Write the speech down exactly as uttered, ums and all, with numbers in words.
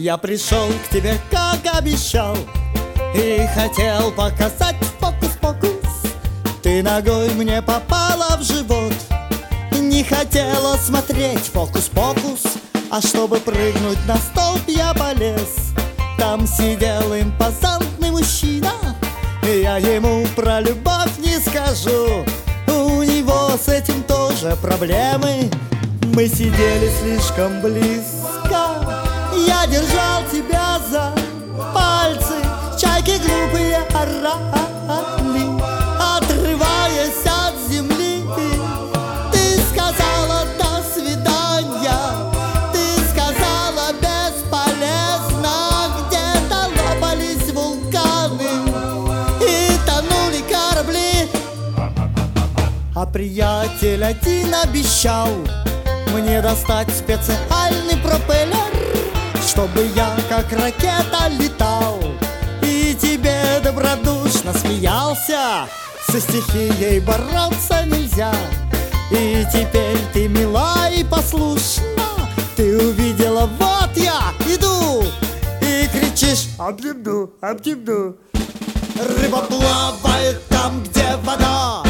Я пришел к тебе, как обещал, и хотел показать фокус-покус. Ты ногой мне попала в живот. Не хотела смотреть фокус-покус, а чтобы прыгнуть на столб, я полез. Там сидел импозантный мужчина, и я ему про любовь не скажу. У него с этим тоже проблемы. Мы сидели слишком близко. Я держал тебя за пальцы. Чайки глупые орали, отрываясь от земли. Ты сказала до свидания. Ты сказала бесполезно. Где-то лопались вулканы и тонули корабли. А приятель один обещал мне достать специальный пропеллер, чтобы я как ракета летал и тебе добродушно смеялся. Со стихией бороться нельзя. И теперь ты мила и послушна. Ты увидела, вот я иду, и кричишь: обниму, обниму. Рыба плавает там, где вода.